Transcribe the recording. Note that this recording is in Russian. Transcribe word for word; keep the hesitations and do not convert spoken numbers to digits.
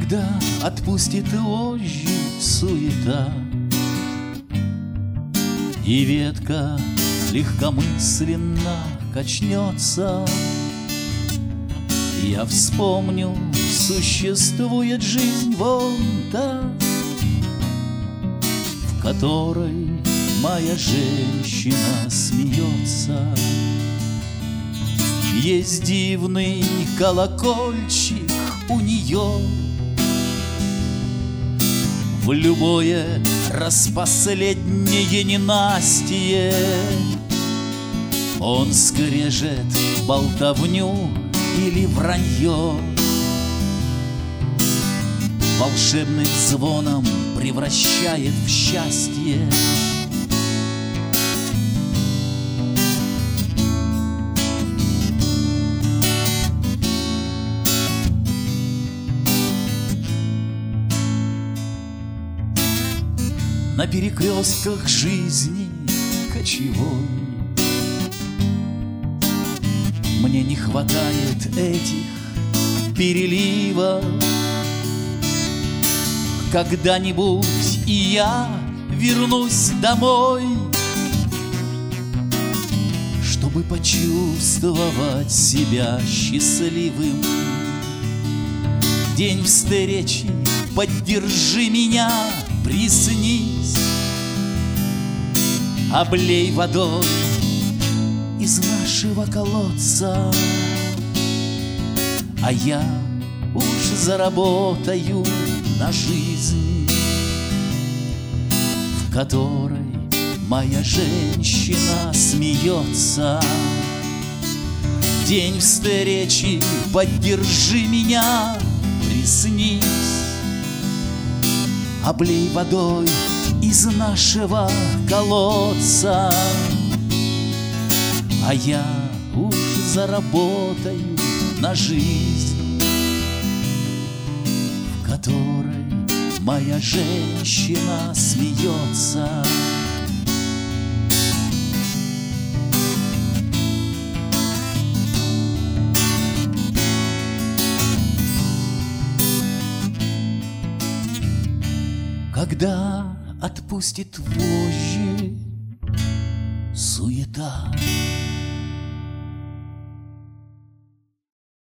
Когда отпустит вожжи суета, и ветка легкомысленно качнется, я вспомню, существует жизнь вон та, в которой моя женщина смеется. Есть дивный колокольчик у нее, в любое распоследнее ненастье он скрежет болтовню или вранье, волшебным звоном превращает в счастье. На перекрестках жизни кочевой мне не хватает этих переливов. Когда-нибудь и я вернусь домой, чтобы почувствовать себя счастливым. День встречи, поддержи меня, приснись, облей водой из нашего колодца, а я уж заработаю на жизнь, в которой моя женщина смеется. День встречи, поддержи меня, приснись, облей водой из нашего колодца, а я уж заработаю на жизнь, в которой моя женщина смеется. Когда отпустит вожжи суета,